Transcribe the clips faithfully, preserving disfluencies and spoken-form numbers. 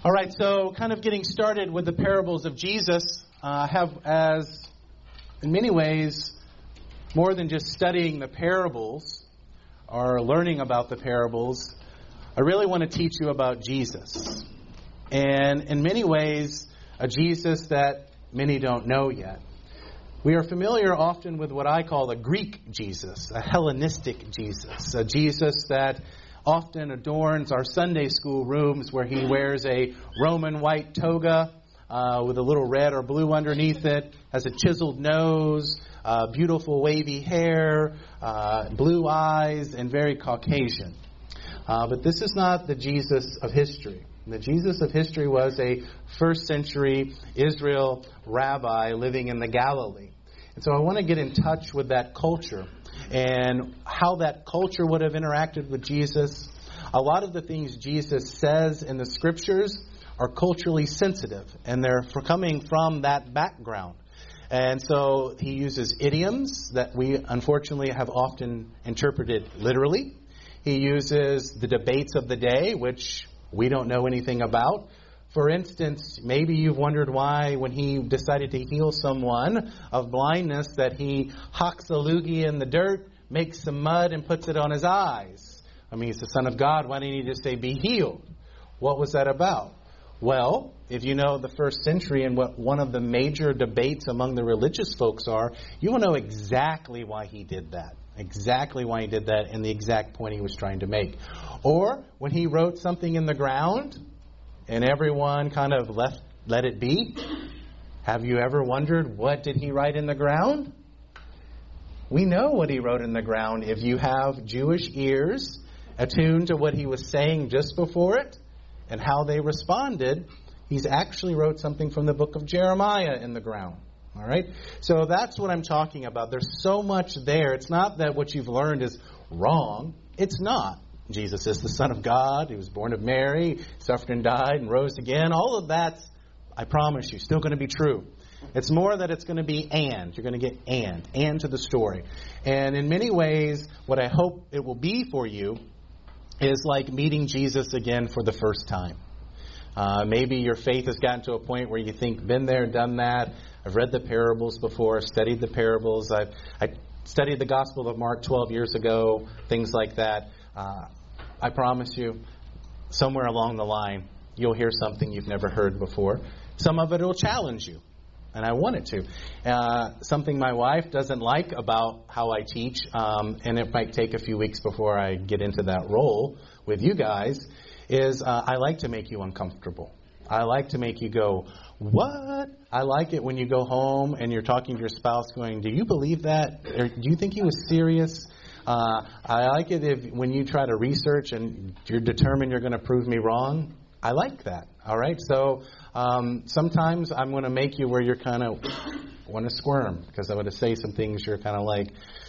All right, so kind of getting started with the parables of Jesus, uh, have as, in many ways, more than just studying the parables or learning about the parables, I really want to teach you about Jesus. And in many ways, a Jesus that many don't know yet. We are familiar often with what I call a Greek Jesus, a Hellenistic Jesus, a Jesus that often adorns our Sunday school rooms where he wears a Roman white toga uh, with a little red or blue underneath it, has a chiseled nose, uh, beautiful wavy hair, uh, blue eyes, and very Caucasian. Uh, but this is not the Jesus of history. The Jesus of history was a first century Israel rabbi living in the Galilee. And so I want to get in touch with that culture and how that culture would have interacted with Jesus. A lot of the things Jesus says in the Scriptures are culturally sensitive, and they're for coming from that background. And so he uses idioms that we unfortunately have often interpreted literally. He uses the debates of the day, which we don't know anything about. For instance, maybe you've wondered why when he decided to heal someone of blindness that he hocks a loogie in the dirt, makes some mud, and puts it on his eyes. I mean, he's the Son of God. Why didn't he just say, be healed? What was that about? Well, if you know the first century and what one of the major debates among the religious folks are, you will know exactly why he did that. Exactly why he did that and the exact point he was trying to make. Or when he wrote something in the ground and everyone kind of left, let it be. Have you ever wondered, what did he write in the ground? We know what he wrote in the ground. If you have Jewish ears attuned to what he was saying just before it and how they responded, he's actually wrote something from the book of Jeremiah in the ground. All right? So that's what I'm talking about. There's so much there. It's not that what you've learned is wrong. It's not. Jesus is the Son of God. He was born of Mary, suffered and died and rose again. All of that's, I promise you, still going to be true. It's more that it's going to be and. You're going to get and. And to the story. And in many ways, what I hope it will be for you is like meeting Jesus again for the first time. Uh, maybe your faith has gotten to a point where you think, been there, done that. I've read the parables before, studied the parables. I've, I studied the Gospel of Mark twelve years ago, things like that. Uh, I promise you, somewhere along the line, you'll hear something you've never heard before. Some of it will challenge you, and I want it to. Uh, something my wife doesn't like about how I teach, um, and it might take a few weeks before I get into that role with you guys, is uh, I like to make you uncomfortable. I like to make you go, what? I like it when you go home and you're talking to your spouse going, do you believe that? Or do you think he was serious? Uh, I like it if when you try to research and you're determined you're going to prove me wrong. I like that. All right. So um, sometimes I'm going to make you where you're kind of want to squirm because I'm going to say some things you're kind of like,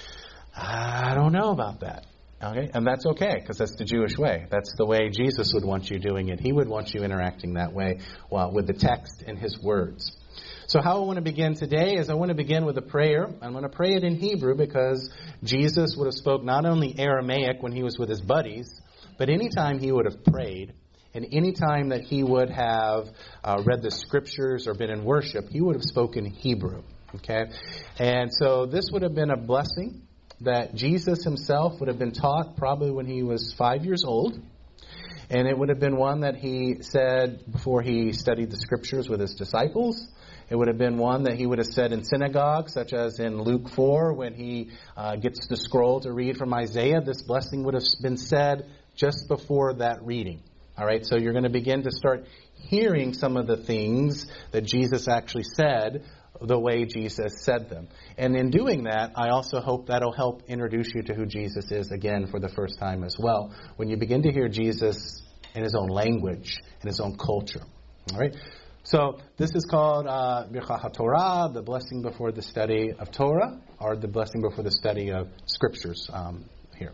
I don't know about that. Okay, and that's okay because that's the Jewish way. That's the way Jesus would want you doing it. He would want you interacting that way well, with the text and his words. So how I want to begin today is I want to begin with a prayer. I'm going to pray it in Hebrew because Jesus would have spoke not only Aramaic when he was with his buddies, but anytime he would have prayed and anytime that he would have uh, read the scriptures or been in worship, he would have spoken Hebrew. Okay, and so this would have been a blessing that Jesus himself would have been taught probably when he was five years old. And it would have been one that he said before he studied the scriptures with his disciples. It would have been one that he would have said in synagogue, such as in Luke four, when he uh, gets the scroll to read from Isaiah. This blessing would have been said just before that reading. All right, so you're going to begin to start hearing some of the things that Jesus actually said the way Jesus said them. And in doing that, I also hope that'll help introduce you to who Jesus is again for the first time as well. When you begin to hear Jesus in his own language, in his own culture. All right? So this is called uh, Birkat HaTorah, the blessing before the study of Torah, or the blessing before the study of Scriptures um, here.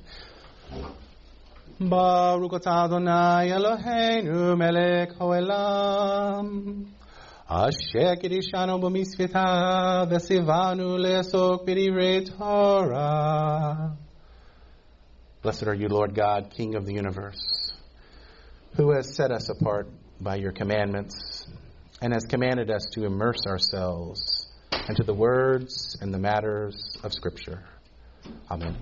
Baruch atah Adonai Eloheinu melech haolam. Asher kirishanu b'mitzvotav v'tzivanu le'asok b'divrei Torah. Blessed are you, Lord God, King of the universe, who has set us apart by your commandments, and has commanded us to immerse ourselves into the words and the matters of Scripture. Amen.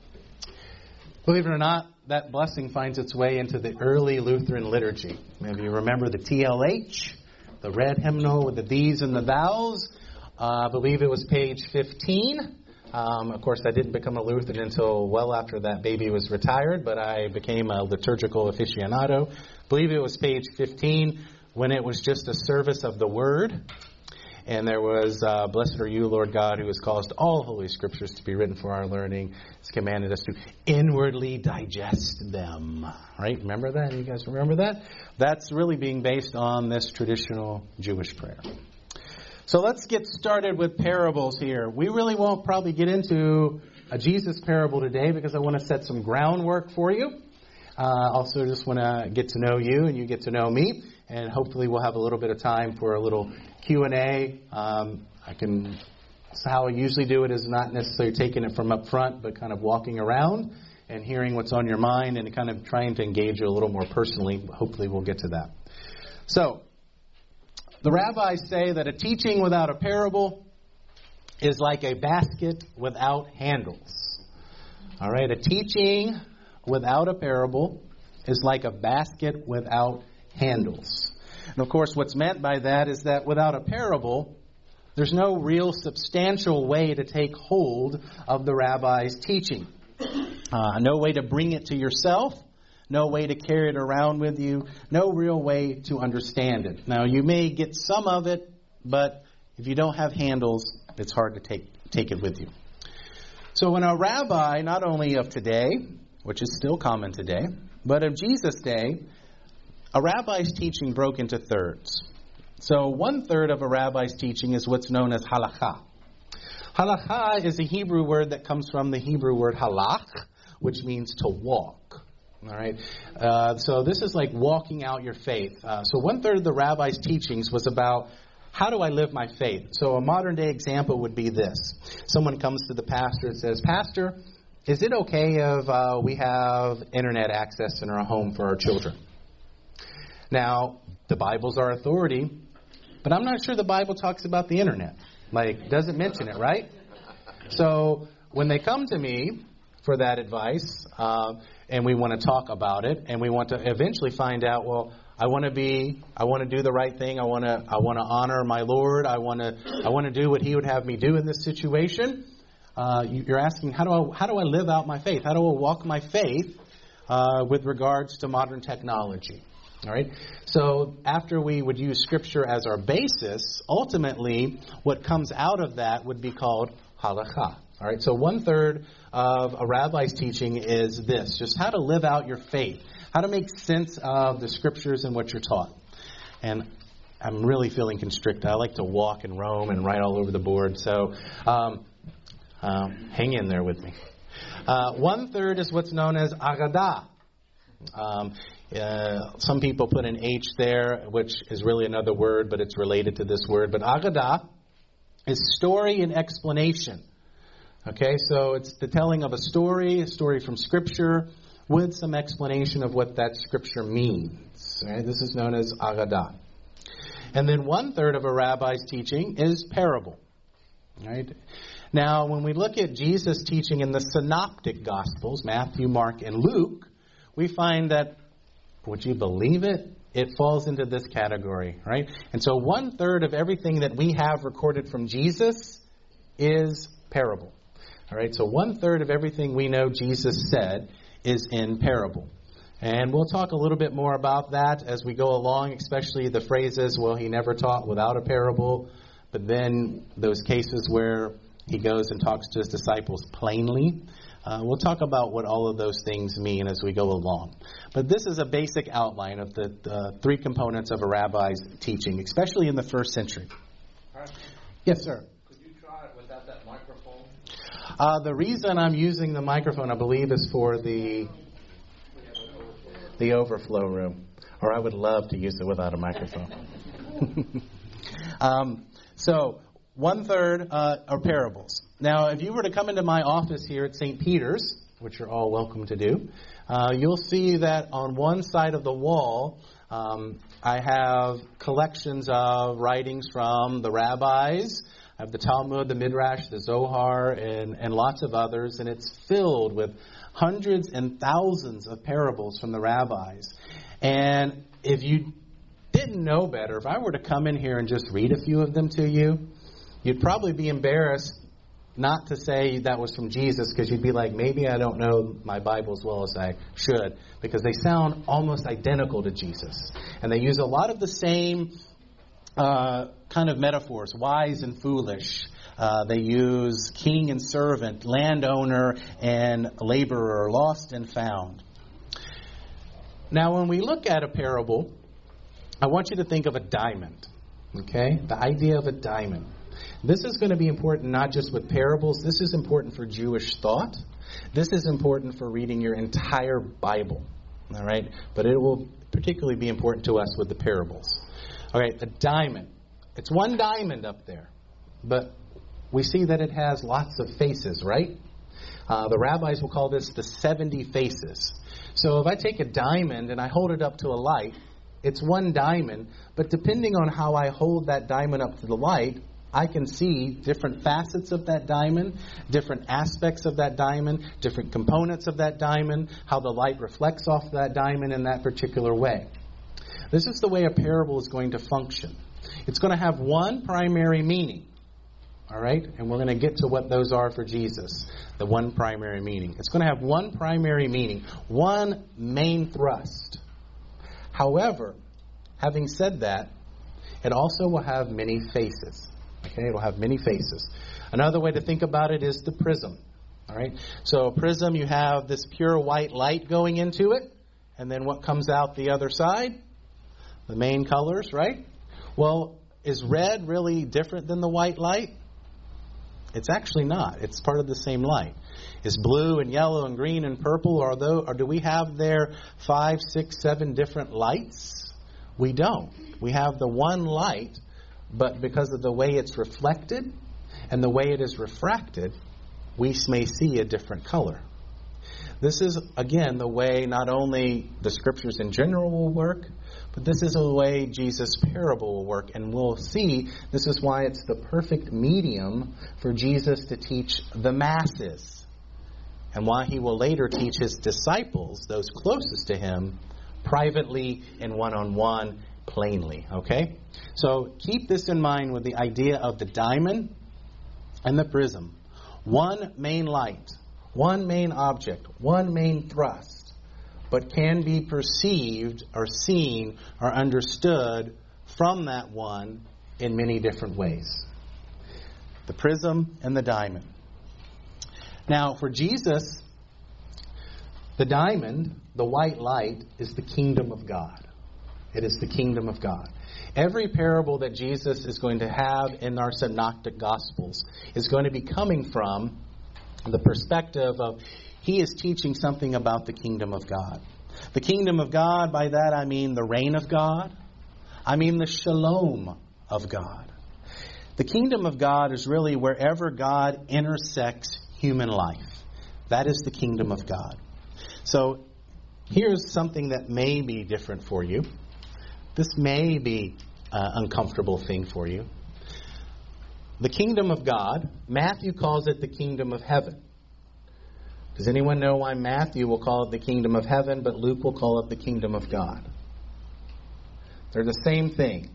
Believe it or not, that blessing finds its way into the early Lutheran liturgy. Maybe you remember the T L H, the red hymnal with the these and the thous. Uh, I believe it was page fifteen. Um, of course, I didn't become a Lutheran until well after that baby was retired, but I became a liturgical aficionado. I believe it was page fifteen when it was just a service of the Word. And there was, uh, blessed are you, Lord God, who has caused all holy scriptures to be written for our learning. Has commanded us to inwardly digest them. Right? Remember that? You guys remember that? That's really being based on this traditional Jewish prayer. So let's get started with parables here. We really won't probably get into a Jesus parable today because I want to set some groundwork for you. Uh, also just want to get to know you and you get to know me. And hopefully we'll have a little bit of time for a little Q and A. Um, I can, so how I usually do it is not necessarily taking it from up front, but kind of walking around and hearing what's on your mind and kind of trying to engage you a little more personally. Hopefully we'll get to that. So, the rabbis say that a teaching without a parable is like a basket without handles. All right, a teaching without a parable is like a basket without handles. And of course, what's meant by that is that without a parable, there's no real substantial way to take hold of the rabbi's teaching. Uh, no way to bring it to yourself. No way to carry it around with you. No real way to understand it. Now, you may get some of it, but if you don't have handles, it's hard to take, take it with you. So when a rabbi, not only of today, which is still common today, but of Jesus' day, a rabbi's teaching broke into thirds. So one third of a rabbi's teaching is what's known as halakha. Halakha is a Hebrew word that comes from the Hebrew word halach, which means to walk. All right. Uh, so this is like walking out your faith. Uh, so one third of the rabbi's teachings was about how do I live my faith? So a modern day example would be this. Someone comes to the pastor and says, Pastor, is it okay if uh, we have internet access in our home for our children? Now, the Bible's our authority, but I'm not sure the Bible talks about the internet. Like, doesn't mention it, right? So when they come to me for that advice, uh, and we want to talk about it, and we want to eventually find out, well, I want to be, I want to do the right thing. I want to, I want to honor my Lord. I want to, I want to do what He would have me do in this situation. Uh, you're asking, how do I, how do I live out my faith? How do I walk my faith uh, with regards to modern technology? All right. So after we would use Scripture as our basis, ultimately, what comes out of that would be called halakha. All right, so one third of a rabbi's teaching is this, just how to live out your faith, how to make sense of the Scriptures and what you're taught. And I'm really feeling constricted. I like to walk and roam and write all over the board, so um, um, hang in there with me. Uh, one third is what's known as agadah. Um, uh, some people put an H there, which is really another word, but it's related to this word. But agadah is story and explanation. Okay, so it's the telling of a story, a story from Scripture, with some explanation of what that Scripture means. Right? This is known as agadah. And then one third of a rabbi's teaching is parable. Right? Now, when we look at Jesus' teaching in the synoptic Gospels, Matthew, Mark, and Luke, we find that, would you believe it? It falls into this category, right? And so one third of everything that we have recorded from Jesus is parable. All right, so one third of everything we know Jesus said is in parable. And we'll talk a little bit more about that as we go along, especially the phrases, well, he never taught without a parable, but then those cases where he goes and talks to his disciples plainly. Uh, we'll talk about what all of those things mean as we go along. But this is a basic outline of the, the three components of a rabbi's teaching, especially in the first century. Right. Yes, sir. Could you try it without that microphone? Uh, the reason I'm using the microphone, I believe, is for the the overflow room. Or I would love to use it without a microphone. um, so, one third uh, are parables. Now, if you were to come into my office here at Saint Peter's, which you're all welcome to do, uh, you'll see that on one side of the wall, um, I have collections of writings from the rabbis. I have the Talmud, the Midrash, the Zohar, and, and lots of others. And it's filled with hundreds and thousands of parables from the rabbis. And if you didn't know better, if I were to come in here and just read a few of them to you, you'd probably be embarrassed not to say that was from Jesus, because you'd be like, maybe I don't know my Bible as well as I should, because they sound almost identical to Jesus. And they use a lot of the same uh, kind of metaphors, wise and foolish. Uh, they use king and servant, landowner and laborer, lost and found. Now, when we look at a parable, I want you to think of a diamond. Okay? The idea of a diamond. This is going to be important not just with parables. This is important for Jewish thought. This is important for reading your entire Bible. All right? But it will particularly be important to us with the parables. All right, a diamond. It's one diamond up there. But we see that it has lots of faces, right? Uh, the rabbis will call this the seventy faces. So if I take a diamond and I hold it up to a light, it's one diamond. But depending on how I hold that diamond up to the light, I can see different facets of that diamond, different aspects of that diamond, different components of that diamond, how the light reflects off that diamond in that particular way. This is the way a parable is going to function. It's going to have one primary meaning. All right? And we're going to get to what those are for Jesus. The one primary meaning. It's going to have one primary meaning. One main thrust. However, having said that, it also will have many faces. Okay? It will have many faces. Another way to think about it is the prism. All right? So a prism, you have this pure white light going into it. And then what comes out the other side? The main colors, right? Well, is red really different than the white light? It's actually not. It's part of the same light. Is blue and yellow and green and purple, or, though, or do we have there five, six, seven different lights? We don't. We have the one light, but because of the way it's reflected and the way it is refracted, we may see a different color. This is, again, the way not only the Scriptures in general will work, but this is the way Jesus' parable will work. And we'll see this is why it's the perfect medium for Jesus to teach the masses. And why he will later teach his disciples, those closest to him, privately and one-on-one, plainly. Okay? So keep this in mind with the idea of the diamond and the prism. One main light. One main object, one main thrust, but can be perceived or seen or understood from that one in many different ways. The prism and the diamond. Now, for Jesus, the diamond, the white light, is the kingdom of God. It is the kingdom of God. Every parable that Jesus is going to have in our synoptic gospels is going to be coming from the perspective of he is teaching something about the kingdom of God. The kingdom of God, by that I mean the reign of God. I mean the shalom of God. The kingdom of God is really wherever God intersects human life. That is the kingdom of God. So here's something that may be different for you. This may be an uncomfortable thing for you. The kingdom of God, Matthew calls it the kingdom of heaven. Does anyone know why Matthew will call it the kingdom of heaven, but Luke will call it the kingdom of God? They're the same thing.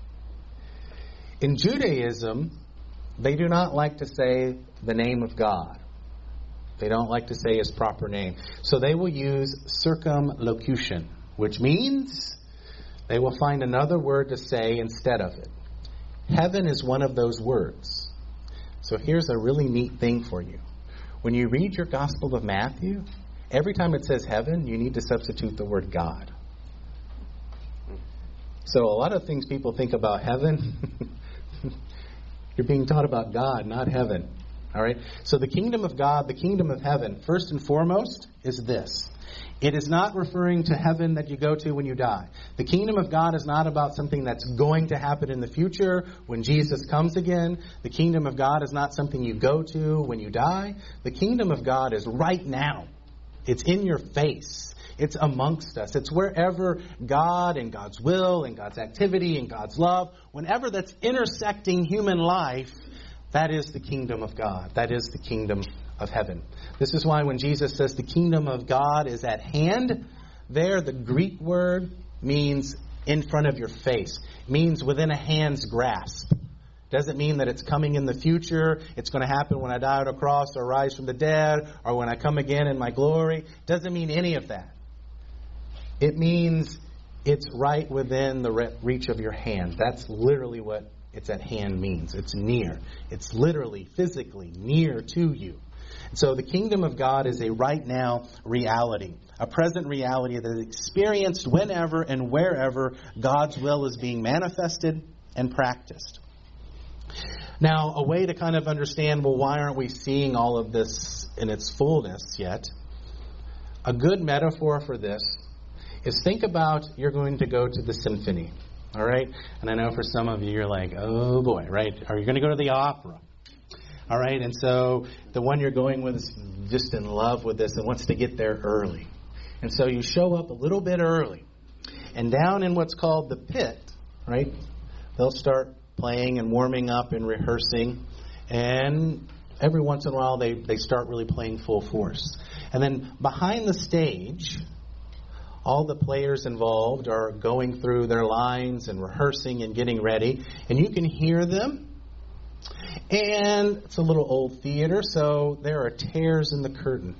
In Judaism, they do not like to say the name of God. They don't like to say his proper name. So they will use circumlocution, which means they will find another word to say instead of it. Heaven is one of those words. So here's a really neat thing for you. When you read your Gospel of Matthew, every time it says heaven, you need to substitute the word God. So a lot of things people think about heaven, you're being taught about God, not heaven. All right? So the kingdom of God, the kingdom of heaven, first and foremost, is this. It is not referring to heaven that you go to when you die. The kingdom of God is not about something that's going to happen in the future when Jesus comes again. The kingdom of God is not something you go to when you die. The kingdom of God is right now. It's in your face. It's amongst us. It's wherever God and God's will and God's activity and God's love, whenever that's intersecting human life, that is the kingdom of God. That is the kingdom of heaven. This is why when Jesus says the kingdom of God is at hand, there the Greek word means in front of your face. It means within a hand's grasp. Doesn't mean that it's coming in the future. It's going to happen when I die on a cross or rise from the dead or when I come again in my glory. Doesn't mean any of that. It means it's right within the reach of your hand. That's literally what it's at hand means. It's near. It's literally, physically near to you. So the kingdom of God is a right now reality, a present reality that is experienced whenever and wherever God's will is being manifested and practiced. Now, a way to kind of understand, well, why aren't we seeing all of this in its fullness yet? A good metaphor for this is think about you're going to go to the symphony, all right? And I know for some of you, you're like, oh boy, right? Are you going to go to the opera? All right, and so the one you're going with is just in love with this and wants to get there early. And so you show up a little bit early. And down in what's called the pit, right, they'll start playing and warming up and rehearsing. And every once in a while they, they start really playing full force. And then behind the stage, all the players involved are going through their lines and rehearsing and getting ready. And you can hear them. And it's a little old theater, so there are tears in the curtain.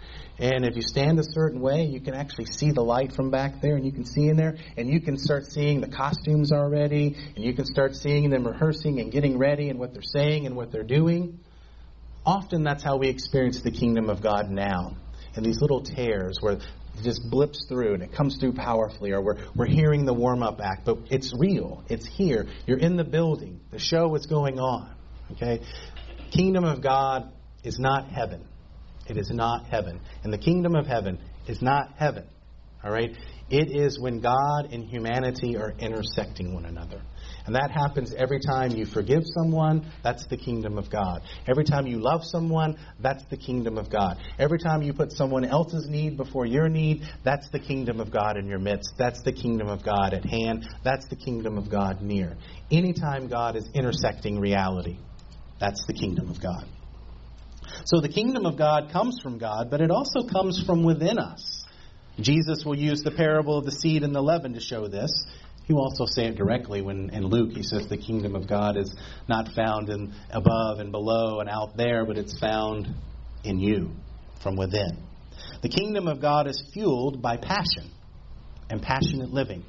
And if you stand a certain way, you can actually see the light from back there, and you can see in there, and you can start seeing the costumes already, and you can start seeing them rehearsing and getting ready and what they're saying and what they're doing. Often that's how we experience the kingdom of God now, in these little tears where it just blips through and it comes through powerfully, or we're, we're hearing the warm-up act, but it's real. It's here. You're in the building. The show is going on. Okay? Kingdom of God is not heaven. It is not heaven. And the kingdom of heaven is not heaven. All right? It is when God and humanity are intersecting one another. And that happens every time you forgive someone, that's the kingdom of God. Every time you love someone, that's the kingdom of God. Every time you put someone else's need before your need, that's the kingdom of God in your midst. That's the kingdom of God at hand. That's the kingdom of God near. Anytime God is intersecting reality, that's the kingdom of God. So the kingdom of God comes from God, but it also comes from within us. Jesus will use the parable of the seed and the leaven to show this. He will also say it directly when in Luke he says the kingdom of God is not found in above and below and out there, but it's found in you, from within. The kingdom of God is fueled by passion and passionate living.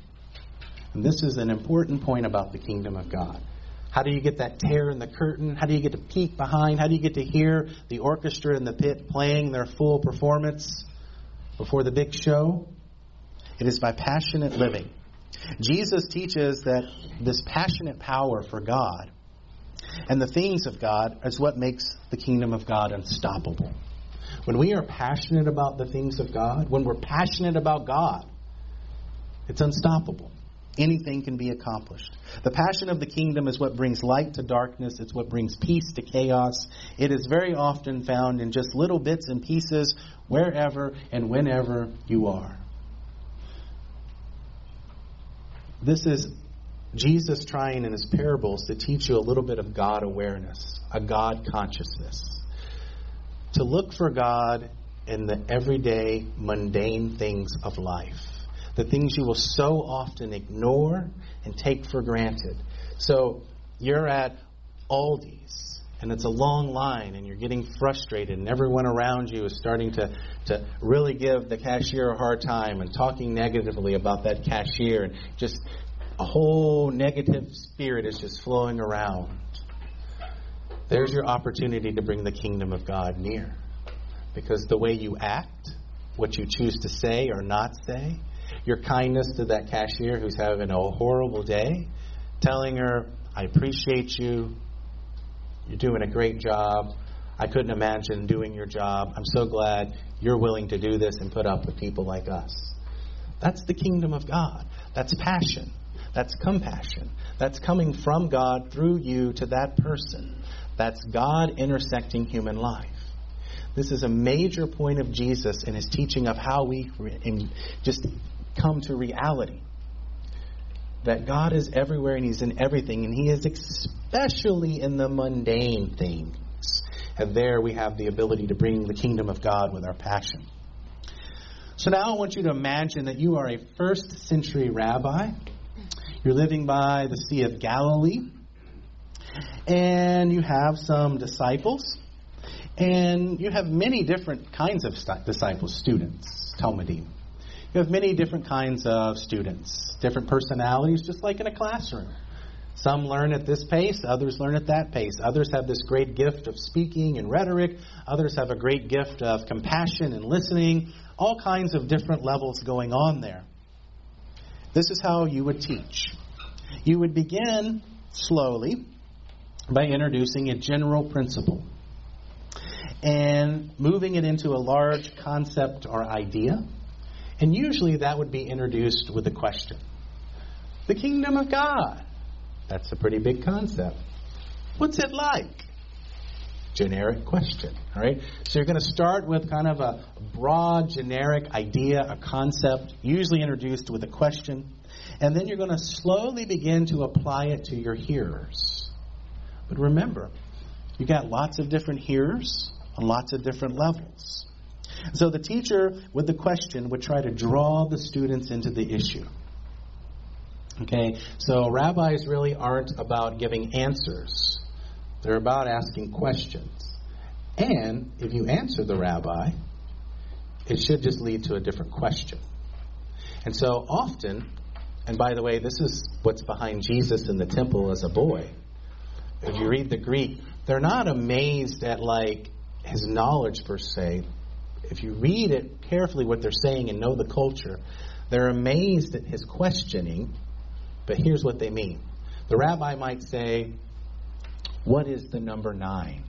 And this is an important point about the kingdom of God. How do you get that tear in the curtain? How do you get to peek behind? How do you get to hear the orchestra in the pit playing their full performance before the big show? It is by passionate living. Jesus teaches that this passionate power for God and the things of God is what makes the kingdom of God unstoppable. When we are passionate about the things of God, when we're passionate about God, it's unstoppable. Anything can be accomplished. The passion of the kingdom is what brings light to darkness. It's what brings peace to chaos. It is very often found in just little bits and pieces wherever and whenever you are. This is Jesus trying in his parables to teach you a little bit of God awareness, a God consciousness. To look for God in the everyday, mundane things of life. The things you will so often ignore and take for granted. So you're at Aldi's and it's a long line and you're getting frustrated and everyone around you is starting to, to really give the cashier a hard time and talking negatively about that cashier, and just a whole negative spirit is just flowing around. There's your opportunity to bring the kingdom of God near. Because the way you act, what you choose to say or not say, your kindness to that cashier who's having a horrible day, telling her, I appreciate you, you're doing a great job, I couldn't imagine doing your job, I'm so glad you're willing to do this and put up with people like us. That's the kingdom of God. That's passion. That's compassion. That's coming from God through you to that person. That's God intersecting human life. This is a major point of Jesus in his teaching of how we re- just come to reality. That God is everywhere and he's in everything, and he is especially in the mundane things. And there we have the ability to bring the kingdom of God with our passion. So now I want you to imagine that you are a first century rabbi. You're living by the Sea of Galilee. And you have some disciples. And you have many different kinds of st- disciples, students, Talmudim. You have many different kinds of students, different personalities, just like in a classroom. Some learn at this pace, others learn at that pace. Others have this great gift of speaking and rhetoric. Others have a great gift of compassion and listening. All kinds of different levels going on there. This is how you would teach. You would begin slowly by introducing a general principle and moving it into a large concept or idea. And usually that would be introduced with a question. The kingdom of God. That's a pretty big concept. What's it like? Generic question. All right. So you're going to start with kind of a broad, generic idea, a concept, usually introduced with a question. And then you're going to slowly begin to apply it to your hearers. But remember, you got lots of different hearers on lots of different levels. So the teacher with the question would try to draw the students into the issue. Okay, so rabbis really aren't about giving answers. They're about asking questions. And if you answer the rabbi, it should just lead to a different question. And so often, and by the way, this is what's behind Jesus in the temple as a boy. If you read the Greek, they're not amazed at like his knowledge per se. If you read it carefully, what they're saying and know the culture, they're amazed at his questioning. But here's what they mean. The rabbi might say, what is the number nine?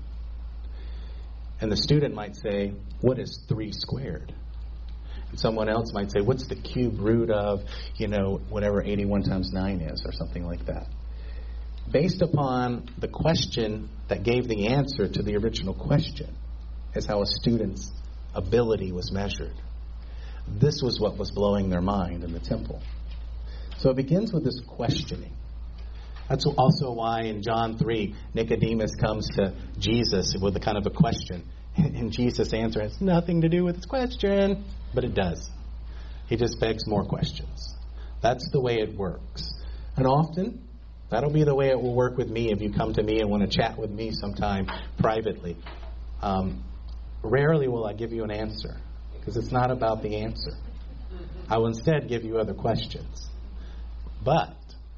And the student might say, what is three squared? And someone else might say, what's the cube root of, you know, whatever eighty-one times nine is, or something like that. Based upon the question that gave the answer to the original question is how a student's ability was measured. This was what was blowing their mind in the temple. So it begins with this questioning. That's also why in John three, Nicodemus comes to Jesus with a kind of a question. And Jesus' answer has nothing to do with his question, but it does. He just begs more questions. That's the way it works. And often, that'll be the way it will work with me if you come to me and want to chat with me sometime privately. Um, rarely will I give you an answer, because it's not about the answer. I will instead give you other questions. But,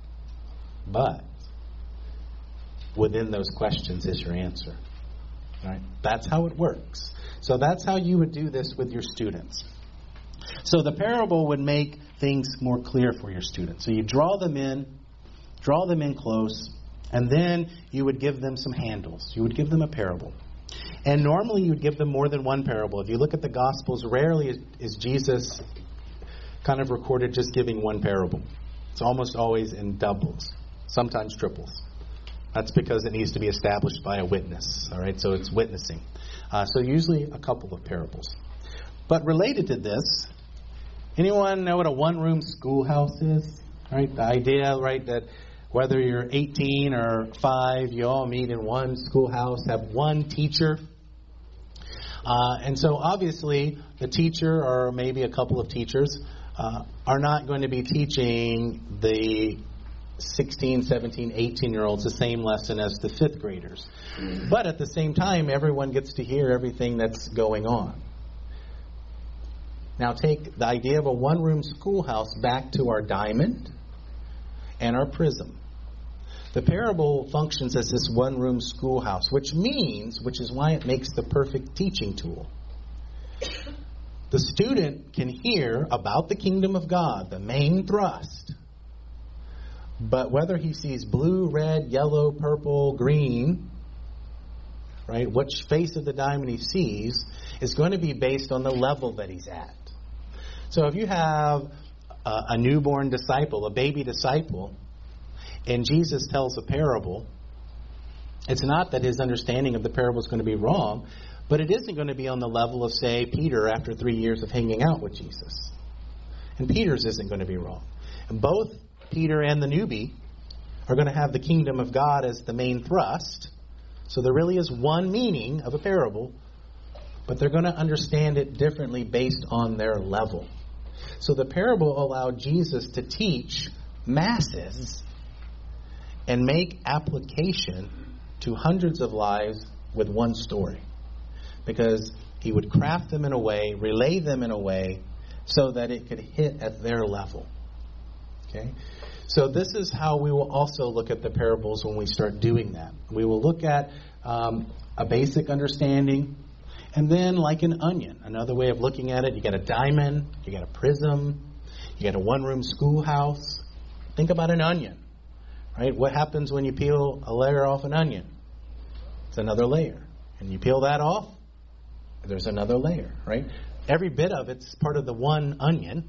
but, within those questions is your answer. Right? That's how it works. So that's how you would do this with your students. So the parable would make things more clear for your students. So you draw them in, draw them in close, and then you would give them some handles. You would give them a parable. And normally you would give them more than one parable. If you look at the Gospels, rarely is, is Jesus kind of recorded just giving one parable. It's almost always in doubles, sometimes triples. That's because it needs to be established by a witness. All right, so it's witnessing. Uh, so usually a couple of parables. But related to this, anyone know what a one-room schoolhouse is? All right, the idea, right, that whether you're eighteen or five, you all meet in one schoolhouse, have one teacher. Uh, and so obviously the teacher, or maybe a couple of teachers, uh, are not going to be teaching the sixteen, seventeen, eighteen-year-olds the same lesson as the fifth graders. But at the same time, everyone gets to hear everything that's going on. Now take the idea of a one-room schoolhouse back to our diamond and our prism. The parable functions as this one-room schoolhouse, which means, which is why it makes the perfect teaching tool. The student can hear about the kingdom of God, the main thrust. But whether he sees blue, red, yellow, purple, green, right, which face of the diamond he sees is going to be based on the level that he's at. So if you have a, a newborn disciple, a baby disciple, and Jesus tells a parable, it's not that his understanding of the parable is going to be wrong, But it isn't going to be on the level of, say, Peter after three years of hanging out with Jesus. And Peter's isn't going to be wrong. And both Peter and the newbie are going to have the kingdom of God as the main thrust. So there really is one meaning of a parable, but they're going to understand it differently based on their level. So the parable allowed Jesus to teach masses and make application to hundreds of lives with one story. Because he would craft them in a way, relay them in a way, so that it could hit at their level. Okay? So this is how we will also look at the parables when we start doing that. We will look at um, a basic understanding, and then like an onion, another way of looking at it, you got a diamond, you got a prism, you got a one-room schoolhouse. Think about an onion, right? What happens when you peel a layer off an onion? It's another layer. And you peel that off, there's another layer, right? Every bit of it's part of the one onion,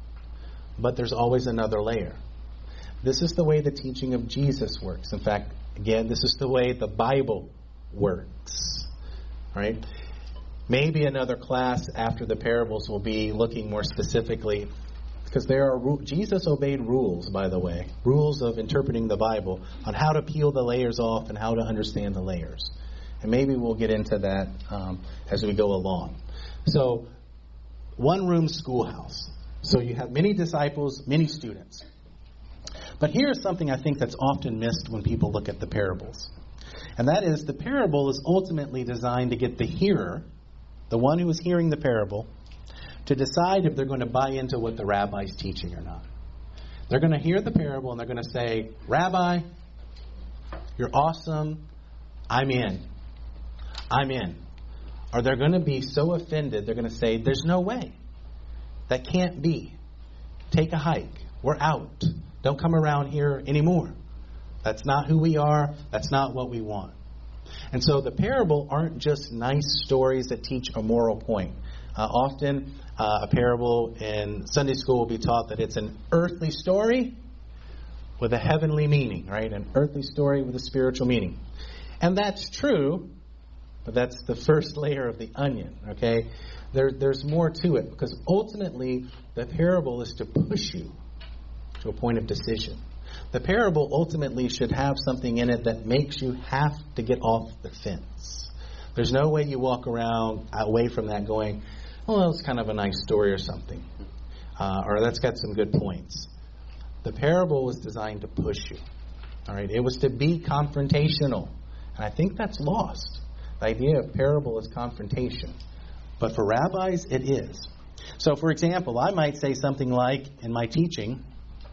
but there's always another layer. This is the way the teaching of Jesus works. In fact, again, this is the way the Bible works, right? Maybe another class after the parables will be looking more specifically, because there are Jesus obeyed rules, by the way, rules of interpreting the Bible on how to peel the layers off and how to understand the layers. And maybe we'll get into that um, as we go along. So, one-room schoolhouse. So you have many disciples, many students. But here's something I think that's often missed when people look at the parables. And that is, the parable is ultimately designed to get the hearer, the one who is hearing the parable, to decide if they're going to buy into what the rabbi's teaching or not. They're going to hear the parable and they're going to say, Rabbi, you're awesome. I'm in. I'm in. Or they're going to be so offended, they're going to say, there's no way. That can't be. Take a hike. We're out. Don't come around here anymore. That's not who we are. That's not what we want. And so the parable aren't just nice stories that teach a moral point. Uh, often uh, a parable in Sunday school will be taught that it's an earthly story with a heavenly meaning, right? An earthly story with a spiritual meaning. And that's true, but that's the first layer of the onion, okay? There, there's more to it, because ultimately the parable is to push you to a point of decision. The parable ultimately should have something in it that makes you have to get off the fence. There's no way you walk around away from that going, well, it's kind of a nice story or something. Uh, or that's got some good points. The parable was designed to push you. All right, it was to be confrontational. And I think that's lost. The idea of parable is confrontation. But for rabbis, it is. So, for example, I might say something like, in my teaching,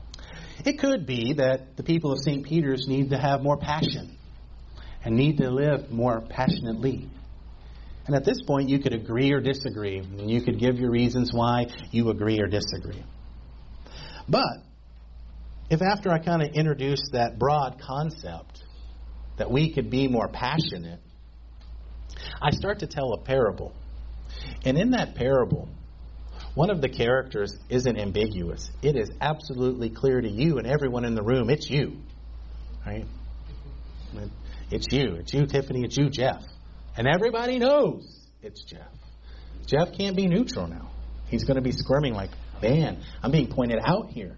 it could be that the people of Saint Peter's need to have more passion and need to live more passionately. And at this point, you could agree or disagree. And you could give your reasons why you agree or disagree. But if after I kind of introduce that broad concept that we could be more passionate, I start to tell a parable. And in that parable, one of the characters isn't ambiguous. It is absolutely clear to you and everyone in the room. It's you. Right? It's you. It's you, Tiffany. It's you, Jeff. And everybody knows it's Jeff. Jeff can't be neutral now. He's going to be squirming like, man, I'm being pointed out here.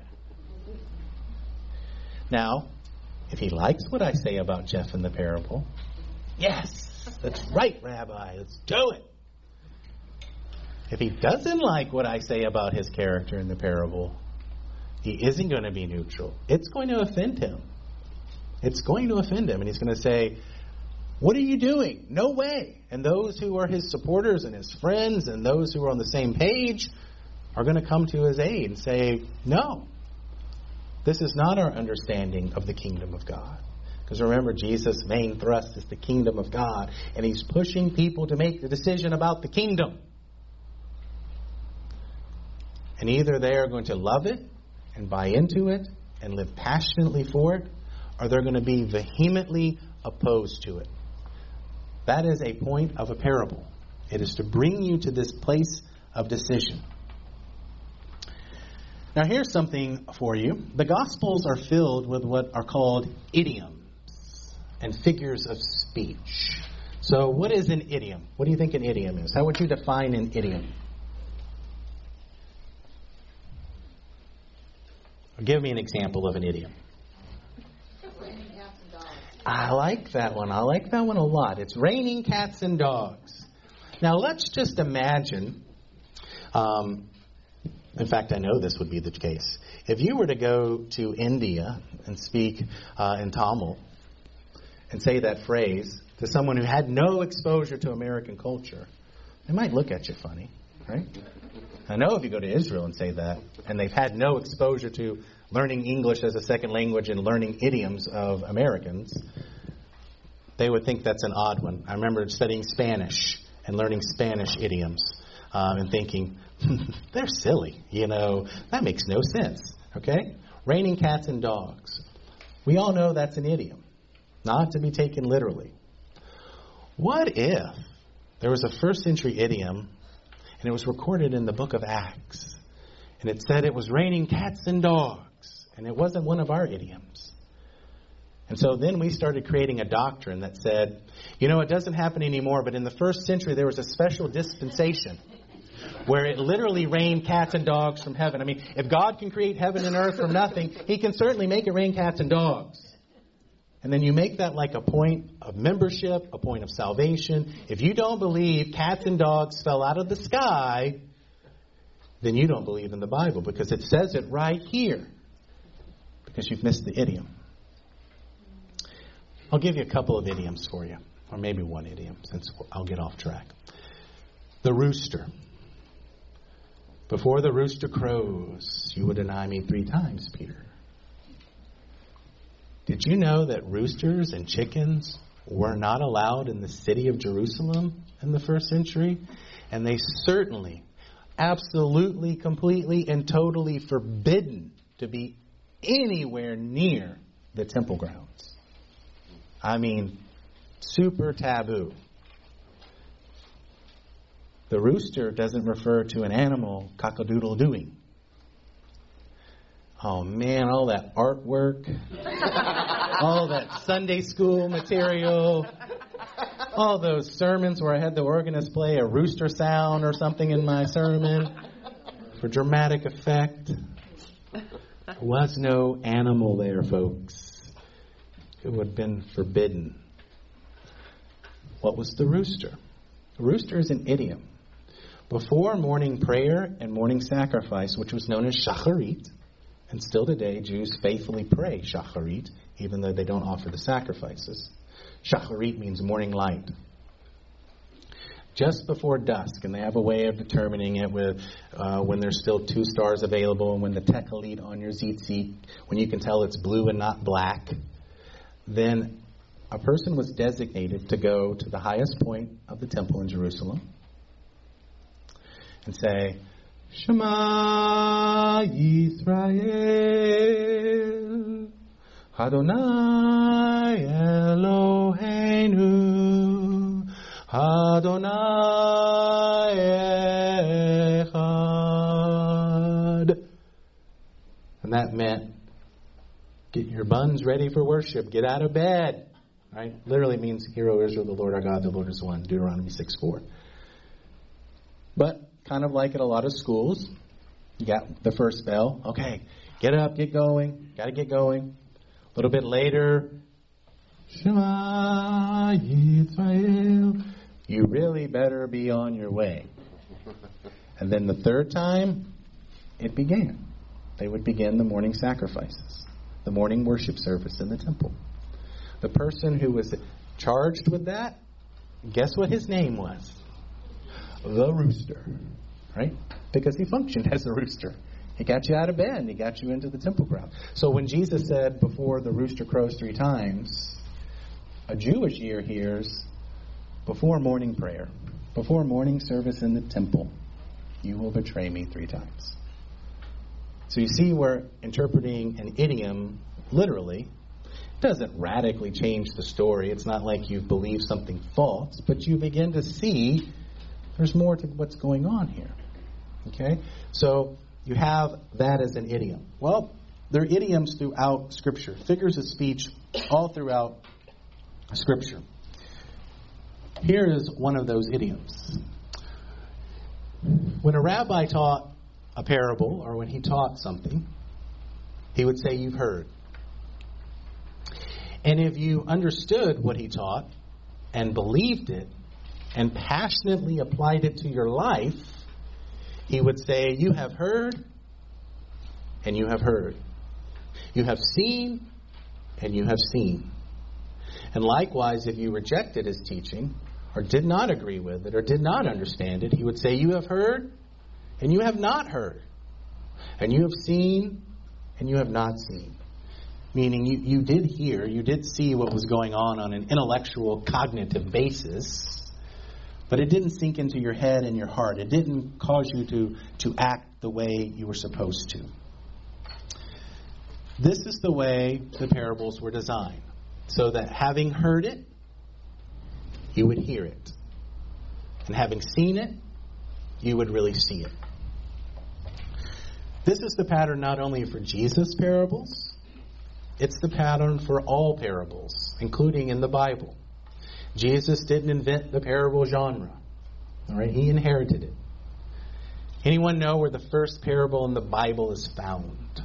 Now, if he likes what I say about Jeff in the parable, yes, that's right, Rabbi. Let's do it. If he doesn't like what I say about his character in the parable, he isn't going to be neutral. It's going to offend him. It's going to offend him. And he's going to say, what are you doing? No way. And those who are his supporters and his friends and those who are on the same page are going to come to his aid and say, no, this is not our understanding of the kingdom of God. Because remember, Jesus' main thrust is the kingdom of God. And he's pushing people to make the decision about the kingdom. And either they are going to love it and buy into it and live passionately for it, or they're going to be vehemently opposed to it. That is a point of a parable. It is to bring you to this place of decision. Now here's something for you. The Gospels are filled with what are called idioms and figures of speech. So what is an idiom? What do you think an idiom is? How would you define an idiom? Give me an example of an idiom. I like that one. I like that one a lot. It's raining cats and dogs. Now let's just imagine, um, in fact I know this would be the case. If you were to go to India and speak uh, in Tamil and say that phrase to someone who had no exposure to American culture, they might look at you funny, right? I know if you go to Israel and say that, and they've had no exposure to learning English as a second language and learning idioms of Americans, they would think that's an odd one. I remember studying Spanish and learning Spanish idioms um, and thinking, they're silly, you know, that makes no sense, okay? Raining cats and dogs. We all know that's an idiom, not to be taken literally. What if there was a first century idiom and it was recorded in the book of Acts, and it said it was raining cats and dogs, and it wasn't one of our idioms? And so then we started creating a doctrine that said, you know, it doesn't happen anymore, but in the first century there was a special dispensation where it literally rained cats and dogs from heaven. I mean, if God can create heaven and earth from nothing, He can certainly make it rain cats and dogs. And then you make that like a point of membership, a point of salvation. If you don't believe cats and dogs fell out of the sky, then you don't believe in the Bible, because it says it right here. Because you've missed the idiom. I'll give you a couple of idioms for you, or maybe one idiom, since I'll get off track. The rooster. Before the rooster crows, you will deny me three times, Peter. Did you know that roosters and chickens were not allowed in the city of Jerusalem in the first century? And they certainly, absolutely, completely, and totally forbidden to be anywhere near the temple grounds. I mean, super taboo. The rooster doesn't refer to an animal cock-a-doodle-dooing. Oh man, all that artwork, all that Sunday school material, all those sermons where I had the organist play a rooster sound or something in my sermon for dramatic effect. There was no animal there, folks. It would have been forbidden. What was the rooster? The rooster is an idiom. Before morning prayer and morning sacrifice, which was known as shacharit, and still today, Jews faithfully pray shacharit, even though they don't offer the sacrifices. Shacharit means morning light. Just before dusk, and they have a way of determining it with uh, when there's still two stars available, and when the techelit on your tzitzit, when you can tell it's blue and not black, then a person was designated to go to the highest point of the temple in Jerusalem and say, Shema Yisrael, Adonai Eloheinu, Adonai Echad. And that meant, get your buns ready for worship, get out of bed. Right? Literally means, Hear, O Israel, the Lord our God, the Lord is one, Deuteronomy six four. But kind of like at a lot of schools, you got the first bell. Okay, get up, get going. Got to get going. A little bit later, Shema Yisrael. You really better be on your way. And then the third time, it began. They would begin the morning sacrifices, the morning worship service in the temple. The person who was charged with that, guess what his name was? The rooster, right? Because he functioned as a rooster. He got you out of bed and he got you into the temple ground. So when Jesus said, before the rooster crows three times, a Jewish ear hears, before morning prayer, before morning service in the temple, you will betray me three times. So you see, we're interpreting an idiom literally. It doesn't radically change the story. It's not like you believe something false, but you begin to see there's more to what's going on here. Okay? So you have that as an idiom. Well, there are idioms throughout Scripture, figures of speech all throughout Scripture. Here is one of those idioms. When a rabbi taught a parable, or when he taught something, he would say, "You've heard." And if you understood what he taught and believed it and passionately applied it to your life, he would say, "You have heard and you have heard. You have seen and you have seen." And likewise, if you rejected his teaching or did not agree with it or did not understand it, he would say, "You have heard and you have not heard. And you have seen and you have not seen." Meaning you, you did hear, you did see what was going on on an intellectual, cognitive basis, but it didn't sink into your head and your heart. It didn't cause you to, to act the way you were supposed to. This is the way the parables were designed, so that having heard it, you would hear it. And having seen it, you would really see it. This is the pattern not only for Jesus' parables, it's the pattern for all parables, including in the Bible. Jesus didn't invent the parable genre. All right, he inherited it. Anyone know where the first parable in the Bible is found?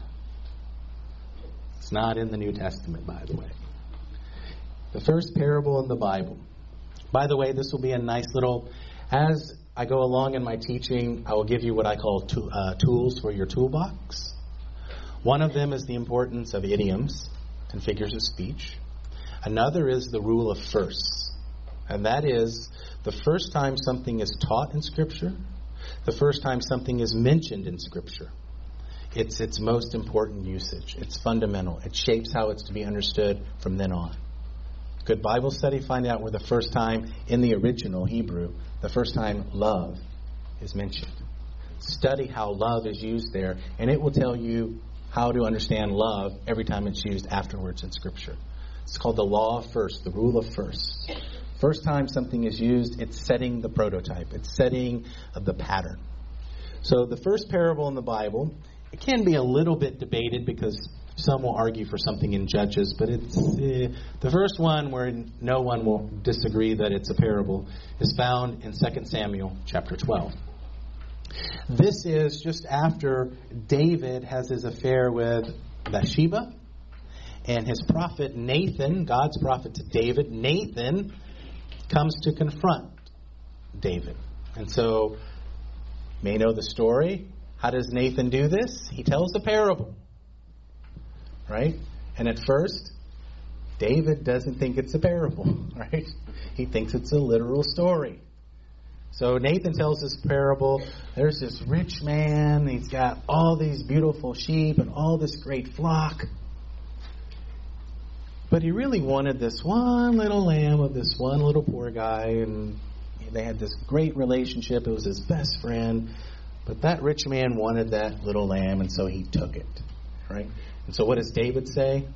It's not in the New Testament, by the way. The first parable in the Bible. By the way, this will be a nice little, as I go along in my teaching, I will give you what I call to, uh, tools for your toolbox. One of them is the importance of idioms and figures of speech. Another is the rule of firsts. And that is the first time something is taught in Scripture, the first time something is mentioned in Scripture. It's its most important usage. It's fundamental. It shapes how it's to be understood from then on. Good Bible study, find out where the first time in the original Hebrew, the first time love is mentioned. Study how love is used there, and it will tell you how to understand love every time it's used afterwards in Scripture. It's called the law of first, the rule of first. First time something is used, it's setting the prototype. It's setting the pattern. So the first parable in the Bible, it can be a little bit debated because some will argue for something in Judges, but it's uh, the first one where no one will disagree that it's a parable is found in Second Samuel chapter twelve. This is just after David has his affair with Bathsheba, and his prophet Nathan, God's prophet to David, Nathan comes to confront David. And so, you may know the story. How does Nathan do this? He tells a parable. Right? And at first, David doesn't think it's a parable. Right? He thinks it's a literal story. So Nathan tells this parable. There's this rich man. He's got all these beautiful sheep and all this great flock. But he really wanted this one little lamb of this one little poor guy. And they had this great relationship. It was his best friend. But that rich man wanted that little lamb, and so he took it. Right? And so what does David say?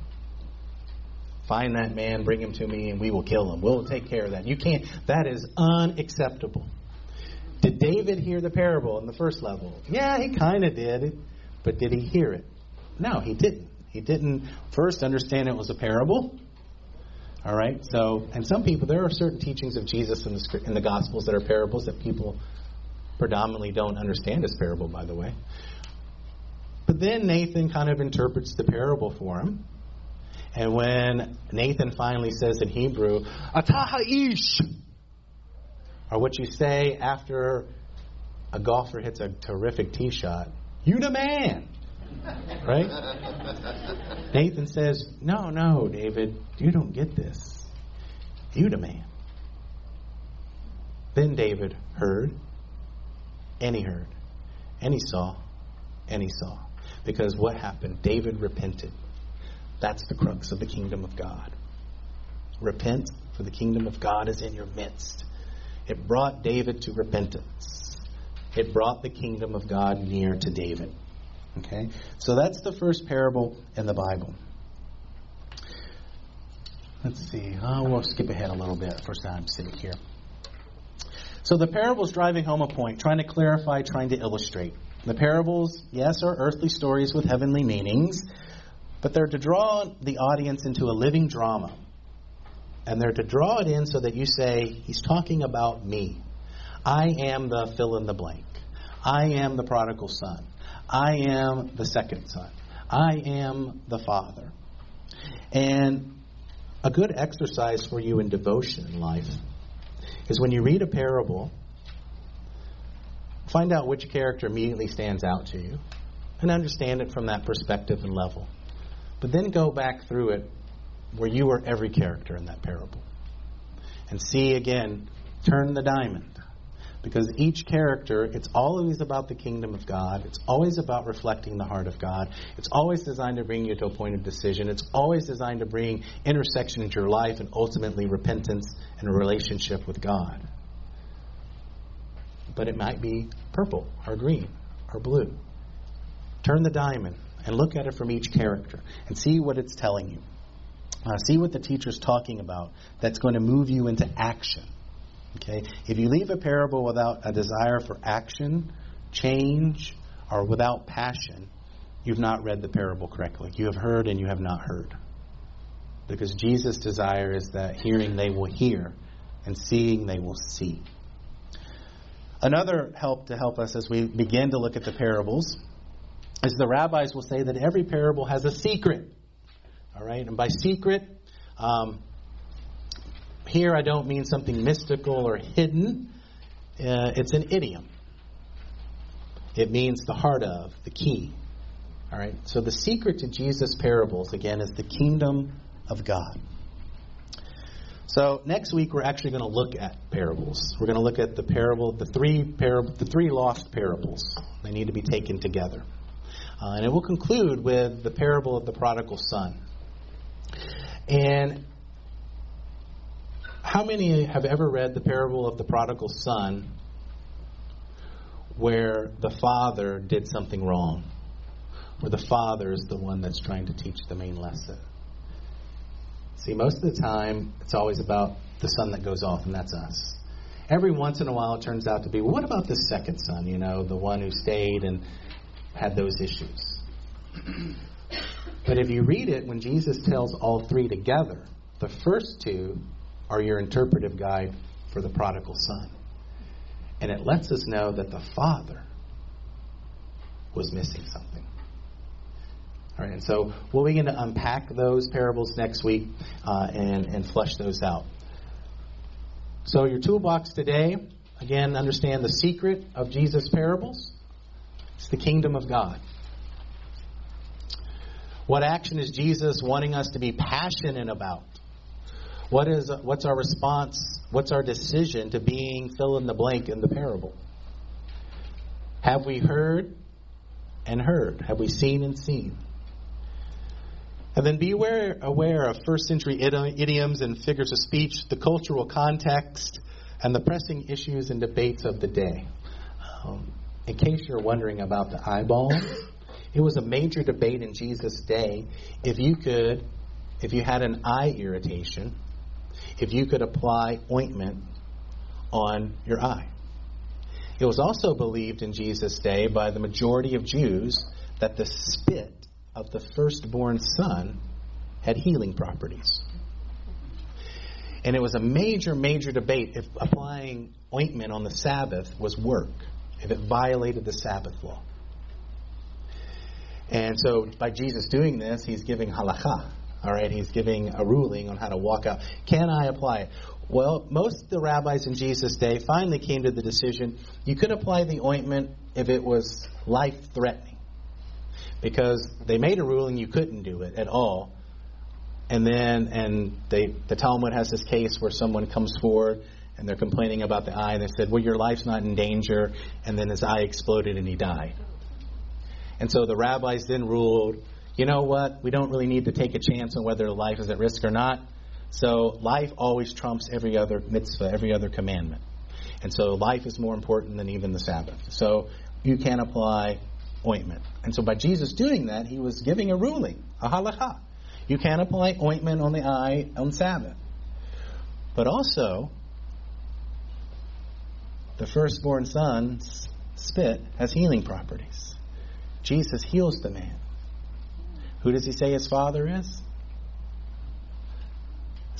Find that man, bring him to me, and we will kill him. We'll take care of that. You can't. That is unacceptable. Did David hear the parable in the first level? Yeah, he kind of did. But did he hear it? No, he didn't. He didn't first understand it was a parable. All right. So, and some people, there are certain teachings of Jesus in the in the Gospels that are parables that people predominantly don't understand as parable, by the way. But then Nathan kind of interprets the parable for him. And when Nathan finally says in Hebrew, Atah ha'ish, or what you say after a golfer hits a terrific tee shot, you the man. Right? Nathan says, no, no, David, you don't get this. You the man. Then David heard, and he heard, and he saw, and he saw. Because what happened? David repented. That's the crux of the kingdom of God. Repent, for the kingdom of God is in your midst. It brought David to repentance. It brought the kingdom of God near to David. Okay? So that's the first parable in the Bible. Let's see. Oh, we'll skip ahead a little bit. First time sitting here. So the parable's driving home a point, trying to clarify, trying to illustrate. The parables, yes, are earthly stories with heavenly meanings, but they're to draw the audience into a living drama. And they're to draw it in so that you say, he's talking about me. I am the fill in the blank. I am the prodigal son. I am the second son. I am the father. And a good exercise for you in devotion in life is when you read a parable, find out which character immediately stands out to you and understand it from that perspective and level. But then go back through it where you are every character in that parable. And see again, turn the diamond. Because each character, it's always about the kingdom of God. It's always about reflecting the heart of God. It's always designed to bring you to a point of decision. It's always designed to bring intersection into your life and ultimately repentance and a relationship with God. But it might be purple or green or blue. Turn the diamond and look at it from each character and see what it's telling you. Uh, see what the teacher's talking about that's going to move you into action. Okay? If you leave a parable without a desire for action, change, or without passion, you've not read the parable correctly. You have heard and you have not heard. Because Jesus' desire is that hearing they will hear and seeing they will see. Another help to help us as we begin to look at the parables is the rabbis will say that every parable has a secret. All right? And by secret, um, here I don't mean something mystical or hidden. Uh, it's an idiom. It means the heart of, the key. All right? So the secret to Jesus' parables, again, is the kingdom of God. So next week we're actually going to look at parables. We're going to look at the parable, the three parable, the three lost parables. They need to be taken together. Uh, and it will conclude with the parable of the prodigal son. And how many have ever read the parable of the prodigal son where the father did something wrong? Where the father is the one that's trying to teach the main lesson? See, most of the time, it's always about the son that goes off, and that's us. Every once in a while, it turns out to be, well, what about the second son, you know, the one who stayed and had those issues? But if you read it, when Jesus tells all three together, the first two are your interpretive guide for the prodigal son. And it lets us know that the father was missing something. All right, and so we'll begin to unpack those parables next week uh, and, and flesh those out. So your toolbox today, again, understand the secret of Jesus' parables. It's the kingdom of God. What action is Jesus wanting us to be passionate about? What is what's our response? What's our decision to being fill in the blank in the parable? Have we heard and heard? Have we seen and seen? And then be aware, aware of first century idioms and figures of speech, the cultural context, and the pressing issues and debates of the day. Um, in case you're wondering about the eyeball, it was a major debate in Jesus' day if you could, if you had an eye irritation, if you could apply ointment on your eye. It was also believed in Jesus' day by the majority of Jews that the spit of the firstborn son had healing properties. And it was a major, major debate if applying ointment on the Sabbath was work, if it violated the Sabbath law. And so by Jesus doing this, he's giving halakha. All right, he's giving a ruling on how to walk out. Can I apply it? Well, most of the rabbis in Jesus' day finally came to the decision you could apply the ointment if it was life-threatening. Because they made a ruling you couldn't do it at all. And then, and they, the Talmud has this case where someone comes forward and they're complaining about the eye. And they said, well, your life's not in danger. And then his eye exploded and he died. And so the rabbis then ruled, you know what? We don't really need to take a chance on whether life is at risk or not. So life always trumps every other mitzvah, every other commandment. And so life is more important than even the Sabbath. So you can apply ointment. And so by Jesus doing that, he was giving a ruling, a halakha. You can apply ointment on the eye on Sabbath. But also, the firstborn son's spit has healing properties. Jesus heals the man. Who does he say his father is? His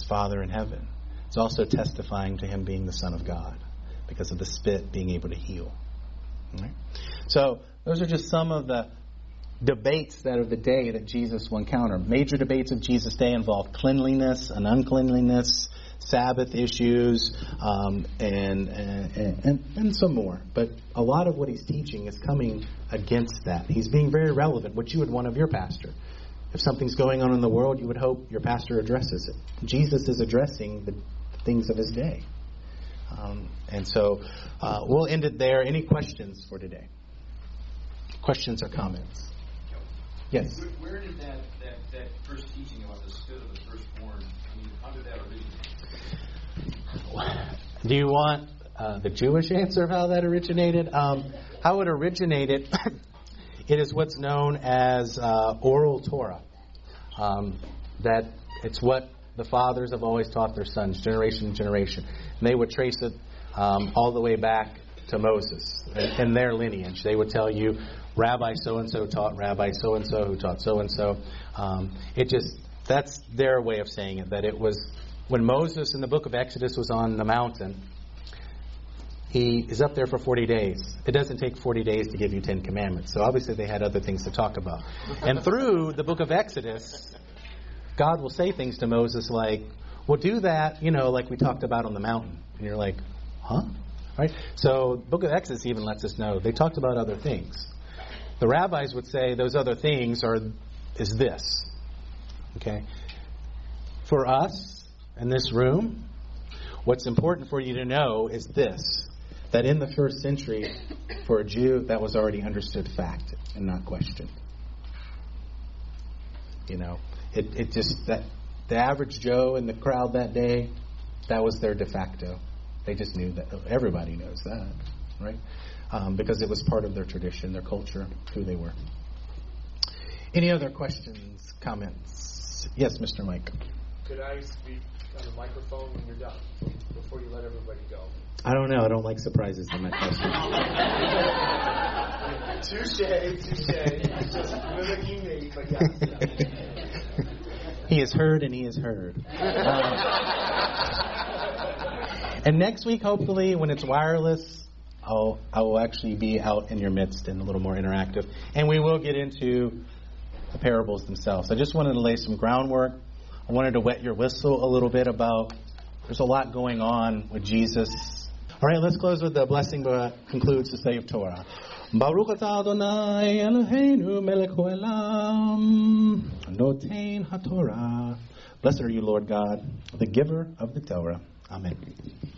Father in heaven. It's also testifying to him being the Son of God because of the spit being able to heal. All right? So those are just some of the debates that are the day that Jesus will encounter. Major debates of Jesus' day involve cleanliness and uncleanliness, Sabbath issues, um, and, and, and and some more. But a lot of what he's teaching is coming against that. He's being very relevant, what you would want of your pastor. If something's going on in the world, you would hope your pastor addresses it. Jesus is addressing the things of his day. Um, and so uh, we'll end it there. Any questions for today? Questions or comments? Yes? Where, where did that, that, that first teaching about the spit of the firstborn, I mean, how did that originate? Do you want uh, the Jewish answer of how that originated? Um, how it originated, it is what's known as uh, oral Torah. Um, that it's what the fathers have always taught their sons, generation to generation. And they would trace it um, all the way back to Moses in their lineage. They would tell you, Rabbi so-and-so taught Rabbi so-and-so who taught so-and-so. Um, it just, that's their way of saying it, that it was when Moses in the book of Exodus was on the mountain, he is up there for forty days. It doesn't take forty days to give you Ten Commandments. So obviously they had other things to talk about. And through the book of Exodus, God will say things to Moses like, well, do that, you know, like we talked about on the mountain. And you're like, huh? Right? So the book of Exodus even lets us know they talked about other things. The rabbis would say those other things are is this. Okay? For us in this room, what's important for you to know is this. That in the first century, for a Jew, that was already understood fact and not questioned. You know, it, it just, that the average Joe in the crowd that day, that was their de facto. They just knew that. Everybody knows that, right? Um, because it was part of their tradition, their culture, who they were. Any other questions, comments? Yes, Mister Mike. Could I speak on the microphone when you're done, before you let everybody go? I don't know. I don't like surprises in my question. Touche, touche. Just mimicking me, but yeah. He is heard and he is heard. Uh, and next week, hopefully, when it's wireless, I'll, I will actually be out in your midst and a little more interactive. And we will get into the parables themselves. I just wanted to lay some groundwork. I wanted to wet your whistle a little bit about there's a lot going on with Jesus. All right, let's close with the blessing that concludes the study of Torah. Baruch atah Adonai Eloheinu melech haolam noten haTorah. Blessed are you, Lord God, the giver of the Torah. Amen.